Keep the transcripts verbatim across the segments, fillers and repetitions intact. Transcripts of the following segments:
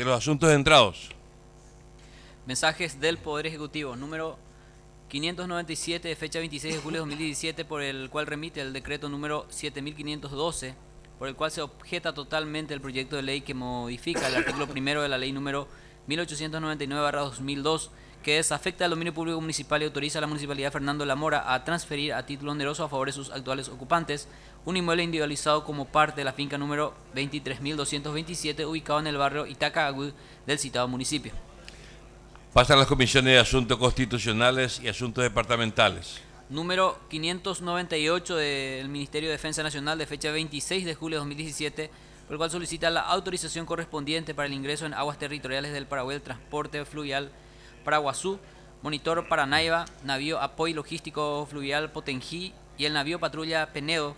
de los asuntos entrados. Mensajes del Poder Ejecutivo, número quinientos noventa y siete de fecha veintiséis de julio de dos mil diecisiete, por el cual remite el decreto número siete mil quinientos doce, por el cual se objeta totalmente el proyecto de ley que modifica el artículo primero de la ley número mil ochocientos noventa y nueve barra dos mil dos, que desafecta el dominio público municipal y autoriza a la Municipalidad de Fernando de la Mora a transferir a título oneroso a favor de sus actuales ocupantes un inmueble individualizado como parte de la finca número veintitrés mil doscientos veintisiete, ubicado en el barrio Itacagüí del citado municipio. Pasa a las comisiones de Asuntos Constitucionales y Asuntos Departamentales. Número quinientos noventa y ocho del Ministerio de Defensa Nacional, de fecha veintiséis de julio de dos mil diecisiete, por el cual solicita la autorización correspondiente para el ingreso en aguas territoriales del Paraguay del transporte fluvial Paraguazú, Monitor Paranaiba, navío apoyo logístico fluvial Potenjí y el navío patrulla Penedo,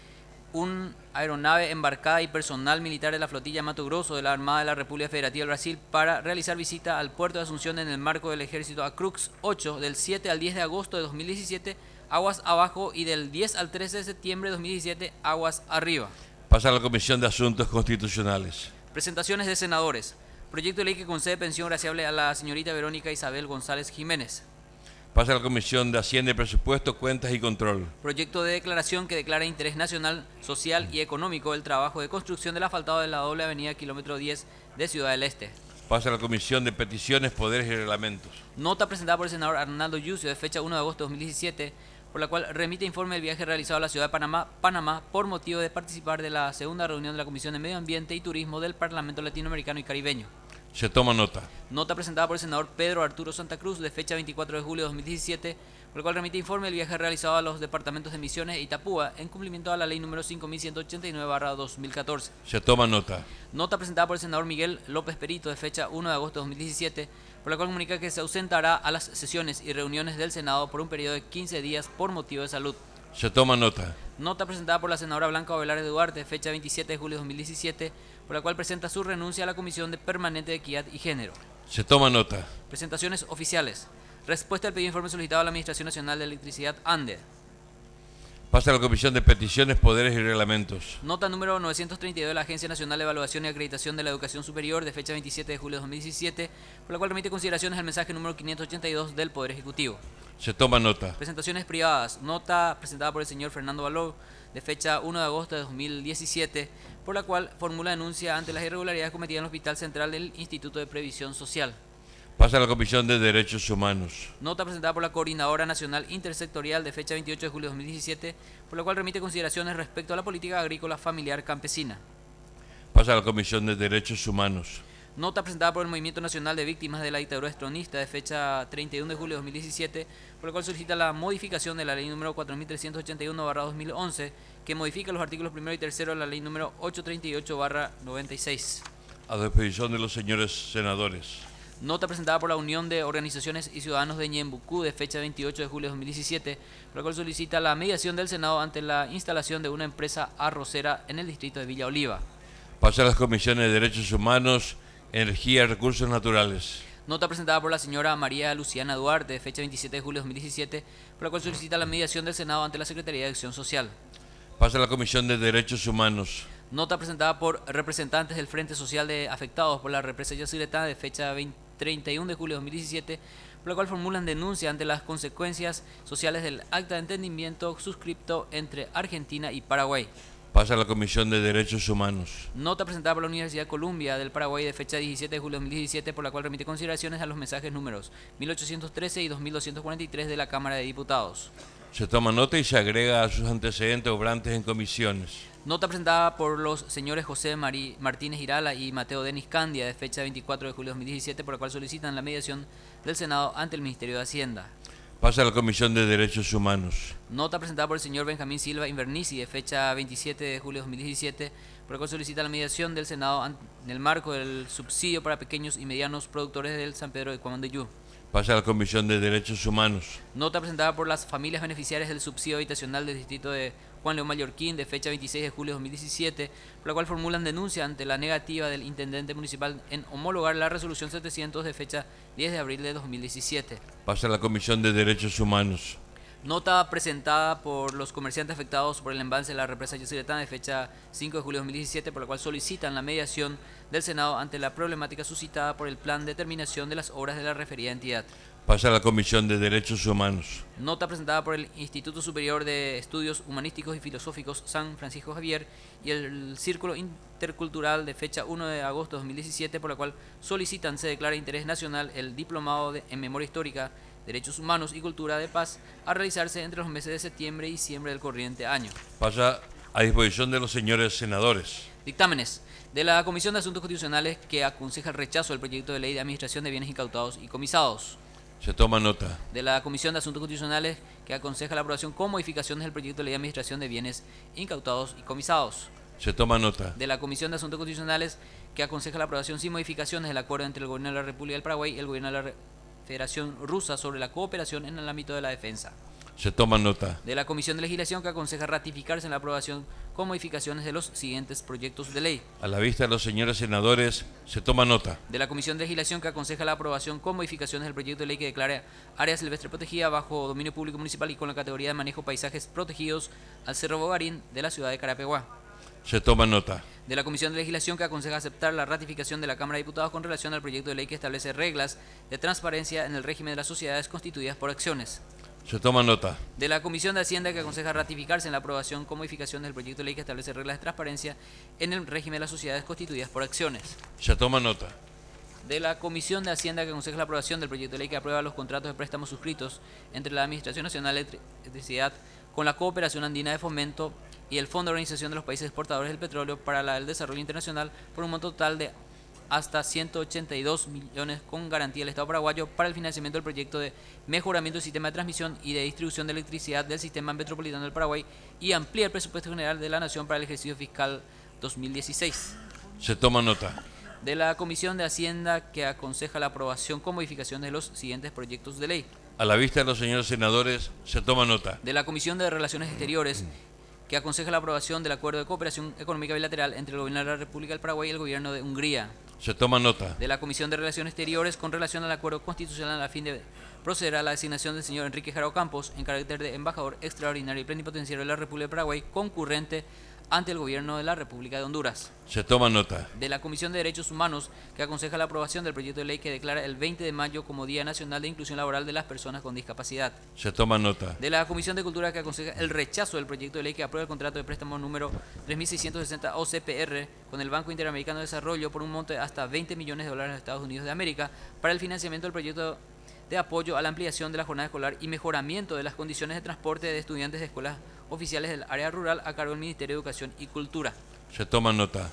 un aeronave embarcada y personal militar de la flotilla Mato Grosso de la Armada de la República Federativa del Brasil para realizar visita al puerto de Asunción en el marco del Ejército a Crux ocho del siete al diez de agosto de dos mil diecisiete, aguas abajo, y del diez al trece de septiembre de dos mil diecisiete, aguas arriba. Pasa a la Comisión de Asuntos Constitucionales. Presentaciones de senadores. Proyecto de ley que concede pensión graciable a la señorita Verónica Isabel González Jiménez. Pasa a la Comisión de Hacienda y Presupuesto, Cuentas y Control. Proyecto de declaración que declara interés nacional, social y económico el trabajo de construcción del asfaltado de la doble avenida kilómetro diez de Ciudad del Este. Pasa a la Comisión de Peticiones, Poderes y Reglamentos. Nota presentada por el senador Arnaldo Yucio, de fecha uno de agosto de dos mil diecisiete, por la cual remite informe del viaje realizado a la ciudad de Panamá, Panamá, por motivo de participar de la segunda reunión de la Comisión de Medio Ambiente y Turismo del Parlamento Latinoamericano y Caribeño. Se toma nota. Nota presentada por el senador Pedro Arturo Santa Cruz, de fecha veinticuatro de julio de dos mil diecisiete, por el cual remite informe del viaje realizado a los departamentos de Misiones e Itapúa en cumplimiento a la ley número cinco mil ciento ochenta y nueve barra dos mil catorce. Se toma nota. Nota presentada por el senador Miguel López Perito, de fecha uno de agosto de dos mil diecisiete, por la cual comunica que se ausentará a las sesiones y reuniones del Senado por un periodo de quince días por motivo de salud. Se toma nota. Nota presentada por la senadora Blanca Ovelares Duarte, de fecha veintisiete de julio de dos mil diecisiete, por la cual presenta su renuncia a la Comisión de Permanente de Equidad y Género. Se toma nota. Presentaciones oficiales. Respuesta al pedido de informe solicitado a la Administración Nacional de Electricidad, ANDE. Pasa a la Comisión de Peticiones, Poderes y Reglamentos. Nota número novecientos treinta y dos de la Agencia Nacional de Evaluación y Acreditación de la Educación Superior, de fecha veintisiete de julio de dos mil diecisiete, por la cual remite consideraciones al mensaje número quinientos ochenta y dos del Poder Ejecutivo. Se toma nota. Presentaciones privadas. Nota presentada por el señor Fernando Baló, de fecha uno de agosto de dos mil diecisiete, por la cual formula denuncia ante las irregularidades cometidas en el Hospital Central del Instituto de Previsión Social. Pasa a la Comisión de Derechos Humanos. Nota presentada por la Coordinadora Nacional Intersectorial, de fecha veintiocho de julio de dos mil diecisiete, por la cual remite consideraciones respecto a la política agrícola familiar campesina. Pasa a la Comisión de Derechos Humanos. Nota presentada por el Movimiento Nacional de Víctimas de la Dictadura Estronista, de fecha treinta y uno de julio de dos mil diecisiete, por la cual solicita la modificación de la ley número cuatro mil trescientos ochenta y uno barra dos mil once, que modifica los artículos primero y tercero de la ley número ochocientos treinta y ocho barra noventa y seis. A disposición de los señores senadores. Nota presentada por la Unión de Organizaciones y Ciudadanos de Ñembucú, de fecha veintiocho de julio de dos mil diecisiete, por la cual solicita la mediación del Senado ante la instalación de una empresa arrocera en el distrito de Villa Oliva. Pasa a las Comisiones de Derechos Humanos, Energía y Recursos Naturales. Nota presentada por la señora María Luciana Duarte, de fecha veintisiete de julio de dos mil diecisiete, por la cual solicita la mediación del Senado ante la Secretaría de Acción Social. Pasa a la Comisión de Derechos Humanos. Nota presentada por representantes del Frente Social de Afectados por la Represa Yacyretá, de fecha treinta y uno de julio de dos mil diecisiete, por la cual formulan denuncia ante las consecuencias sociales del acta de entendimiento suscripto entre Argentina y Paraguay. Pasa a la Comisión de Derechos Humanos. Nota presentada por la Universidad Columbia del Paraguay, de fecha diecisiete de julio de dos mil diecisiete, por la cual remite consideraciones a los mensajes números mil ochocientos trece y dos mil doscientos cuarenta y tres de la Cámara de Diputados. Se toma nota y se agrega a sus antecedentes obrantes en comisiones. Nota presentada por los señores José Marí, Martínez Irala y Mateo Denis Candia, de fecha veinticuatro de julio de dos mil diecisiete, por la cual solicitan la mediación del Senado ante el Ministerio de Hacienda. Pasa a la Comisión de Derechos Humanos. Nota presentada por el señor Benjamín Silva Invernici, de fecha veintisiete de julio de dos mil diecisiete, por la cual solicita la mediación del Senado en el marco del subsidio para pequeños y medianos productores del San Pedro de Cuamandeyú. Pasa a la Comisión de Derechos Humanos. Nota presentada por las familias beneficiarias del subsidio habitacional del distrito de Juan León Mallorquín, de fecha veintiséis de julio de dos mil diecisiete, por la cual formulan denuncia ante la negativa del intendente municipal en homologar la resolución setecientos de fecha diez de abril de dos mil diecisiete. Pasa a la Comisión de Derechos Humanos. Nota presentada por los comerciantes afectados por el embalse de la represa Yacyretá de fecha cinco de julio de dos mil diecisiete, por la cual solicitan la mediación del Senado ante la problemática suscitada por el plan de terminación de las obras de la referida entidad. Pasa a la Comisión de Derechos Humanos. Nota presentada por el Instituto Superior de Estudios Humanísticos y Filosóficos San Francisco Javier y el Círculo Intercultural de fecha uno de agosto de dos mil diecisiete, por la cual solicitan se declare interés nacional el Diplomado de, en Memoria Histórica, Derechos Humanos y Cultura de Paz a realizarse entre los meses de septiembre y diciembre del corriente año. Pasa a disposición de los señores senadores. Dictámenes de la Comisión de Asuntos Constitucionales que aconseja el rechazo del proyecto de ley de administración de bienes incautados y comisados. Se toma nota. De la Comisión de Asuntos Constitucionales que aconseja la aprobación con modificaciones del proyecto de ley de administración de bienes incautados y comisados. Se toma nota. De la Comisión de Asuntos Constitucionales que aconseja la aprobación sin modificaciones del acuerdo entre el Gobierno de la República del Paraguay y el Gobierno de la Federación Rusa sobre la cooperación en el ámbito de la defensa. Se toma nota. De la Comisión de Legislación que aconseja ratificarse en la aprobación con modificaciones de los siguientes proyectos de ley. A la vista de los señores senadores, se toma nota. De la Comisión de Legislación que aconseja la aprobación con modificaciones del proyecto de ley que declare área silvestre protegida bajo dominio público municipal y con la categoría de manejo paisajes protegidos al Cerro Bogarín de la ciudad de Carapeguá. Se toma nota. De la Comisión de Legislación que aconseja aceptar la ratificación de la Cámara de Diputados con relación al proyecto de ley que establece reglas de transparencia en el régimen de las sociedades constituidas por acciones. Se toma nota. De la Comisión de Hacienda que aconseja ratificarse en la aprobación con modificaciones del proyecto de ley que establece reglas de transparencia en el régimen de las sociedades constituidas por acciones. Se toma nota. De la Comisión de Hacienda que aconseja la aprobación del proyecto de ley que aprueba los contratos de préstamos suscritos entre la Administración Nacional de Electricidad con la Cooperación Andina de Fomento y el Fondo de Organización de los Países Exportadores del Petróleo para la, el Desarrollo Internacional por un monto total de hasta ciento ochenta y dos millones con garantía del Estado paraguayo para el financiamiento del proyecto de mejoramiento del sistema de transmisión y de distribución de electricidad del sistema metropolitano del Paraguay y amplía el presupuesto general de la Nación para el ejercicio fiscal dos mil dieciséis. Se toma nota. De la Comisión de Hacienda que aconseja la aprobación con modificaciones de los siguientes proyectos de ley. A la vista de los señores senadores, se toma nota. De la Comisión de Relaciones Exteriores que aconseja la aprobación del Acuerdo de Cooperación Económica Bilateral entre el Gobierno de la República del Paraguay y el Gobierno de Hungría. Se toma nota. De la Comisión de Relaciones Exteriores con relación al Acuerdo Constitucional a fin de proceder a la designación del señor Enrique Jarao Campos en carácter de embajador extraordinario y plenipotenciario de la República del Paraguay concurrente ante el Gobierno de la República de Honduras. Se toma nota. De la Comisión de Derechos Humanos que aconseja la aprobación del proyecto de ley que declara el veinte de mayo como Día Nacional de Inclusión Laboral de las Personas con Discapacidad. Se toma nota. De la Comisión de Cultura que aconseja el rechazo del proyecto de ley que aprueba el contrato de préstamo número tres mil seiscientos sesenta O C P R con el Banco Interamericano de Desarrollo por un monto de hasta veinte millones de dólares de Estados Unidos de América para el financiamiento del proyecto de apoyo a la ampliación de la jornada escolar y mejoramiento de las condiciones de transporte de estudiantes de escuelas oficiales del área rural a cargo del Ministerio de Educación y Cultura. Se toma nota.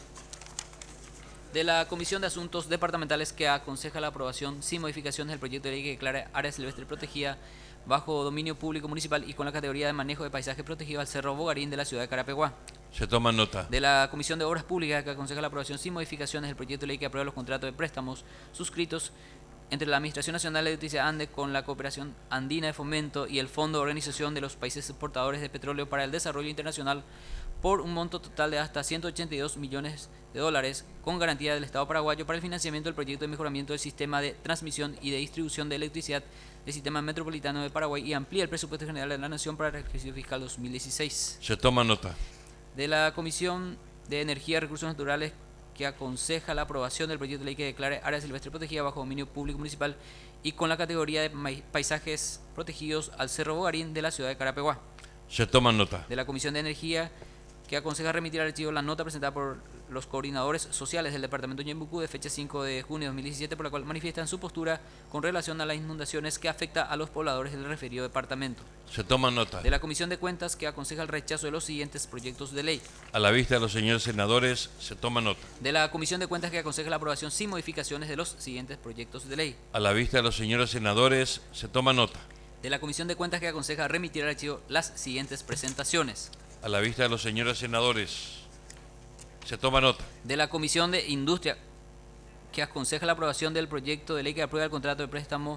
De la Comisión de Asuntos Departamentales que aconseja la aprobación sin modificaciones del proyecto de ley que declara área silvestre protegida bajo dominio público municipal y con la categoría de manejo de paisaje protegido al Cerro Bogarín de la ciudad de Carapeguá. Se toma nota. De la Comisión de Obras Públicas que aconseja la aprobación sin modificaciones del proyecto de ley que aprueba los contratos de préstamos suscritos entre la Administración Nacional de Electricidad ANDE con la Cooperación Andina de Fomento y el Fondo de Organización de los Países Exportadores de Petróleo para el Desarrollo Internacional por un monto total de hasta ciento ochenta y dos millones de dólares con garantía del Estado paraguayo para el financiamiento del proyecto de mejoramiento del sistema de transmisión y de distribución de electricidad del sistema metropolitano de Paraguay y amplía el presupuesto general de la Nación para el ejercicio fiscal dos mil dieciséis. Se toma nota. De la Comisión de Energía y Recursos Naturales que aconseja la aprobación del proyecto de ley que declare área silvestre protegida bajo dominio público municipal y con la categoría de paisajes protegidos al Cerro Bogarín de la ciudad de Carapeguá. Se toma nota. De la Comisión de Energía que aconseja remitir al archivo la nota presentada por los coordinadores sociales del departamento de Ñembucú de fecha cinco de junio de dos mil diecisiete, por la cual manifiestan su postura con relación a las inundaciones que afecta a los pobladores del referido departamento. Se toma nota. De la Comisión de Cuentas que aconseja el rechazo de los siguientes proyectos de ley. A la vista de los señores senadores, se toma nota. De la Comisión de Cuentas que aconseja la aprobación sin modificaciones de los siguientes proyectos de ley. A la vista de los señores senadores, se toma nota. De la Comisión de Cuentas que aconseja remitir al archivo las siguientes presentaciones. A la vista de los señores senadores, se toma nota. De la Comisión de Industria que aconseja la aprobación del proyecto de ley que aprueba el contrato de préstamo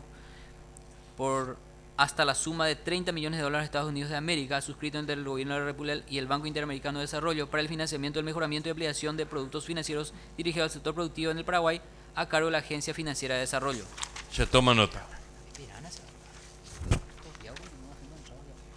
por hasta la suma de treinta millones de dólares de Estados Unidos de América suscrito entre el Gobierno de la República y el Banco Interamericano de Desarrollo para el financiamiento del mejoramiento y ampliación de productos financieros dirigidos al sector productivo en el Paraguay a cargo de la Agencia Financiera de Desarrollo. Se toma nota.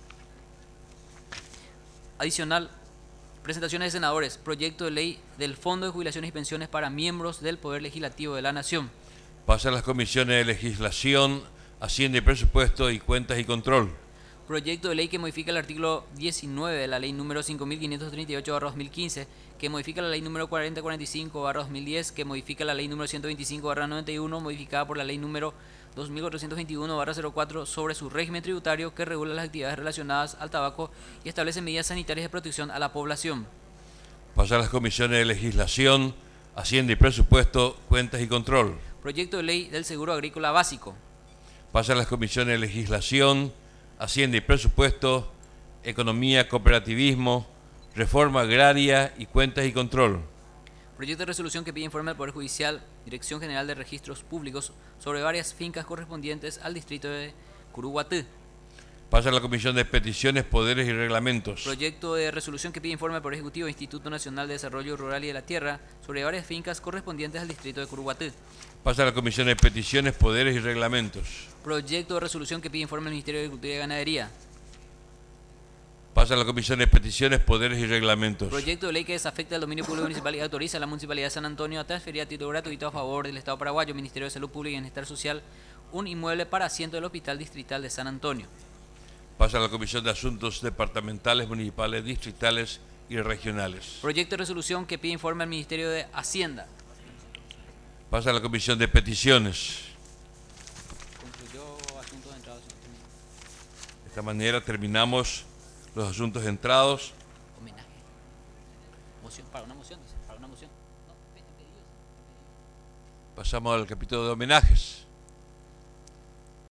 Adicional, presentaciones de senadores. Proyecto de ley del Fondo de Jubilaciones y Pensiones para miembros del Poder Legislativo de la Nación. Pasa a las comisiones de Legislación, Hacienda y Presupuesto y Cuentas y Control. Proyecto de ley que modifica el artículo diecinueve de la ley número cinco mil quinientos treinta y ocho barra dos mil quince, que modifica la ley número cuarenta cuarenta y cinco barra dos mil diez, que modifica la ley número ciento veinticinco barra noventa y uno, modificada por la ley número dos mil cuatrocientos veintiuno barra cero cuatro sobre su régimen tributario, que regula las actividades relacionadas al tabaco y establece medidas sanitarias de protección a la población. Pasa a las comisiones de Legislación, Hacienda y Presupuesto, Cuentas y Control. Proyecto de ley del seguro agrícola básico. Pasa a las comisiones de Legislación, Hacienda y Presupuesto, Economía, Cooperativismo, Reforma Agraria y Cuentas y Control. Proyecto de resolución que pide informe al Poder Judicial, Dirección General de Registros Públicos, sobre varias fincas correspondientes al distrito de Curuguatú. Pasa a la Comisión de Peticiones, Poderes y Reglamentos. Proyecto de resolución que pide informe al Poder Ejecutivo, Instituto Nacional de Desarrollo Rural y de la Tierra, sobre varias fincas correspondientes al distrito de Curuguatú. Pasa a la Comisión de Peticiones, Poderes y Reglamentos. Proyecto de resolución que pide informe al Ministerio de Agricultura y Ganadería. Pasa a la Comisión de Peticiones, Poderes y Reglamentos. Proyecto de ley que desafecta el dominio público municipal y autoriza a la Municipalidad de San Antonio a transferir a título gratuito a favor del Estado paraguayo, Ministerio de Salud Pública y Bienestar Social, un inmueble para asiento del Hospital Distrital de San Antonio. Pasa a la Comisión de Asuntos Departamentales, Municipales, Distritales y Regionales. Proyecto de resolución que pide informe al Ministerio de Hacienda. Pasa a la Comisión de Peticiones. Concluyó asuntos de entrada. De esta manera terminamos los asuntos entrados. Homenaje. Moción, para una moción, dice, para una moción. No, pedidos. Pasamos al capítulo de homenajes.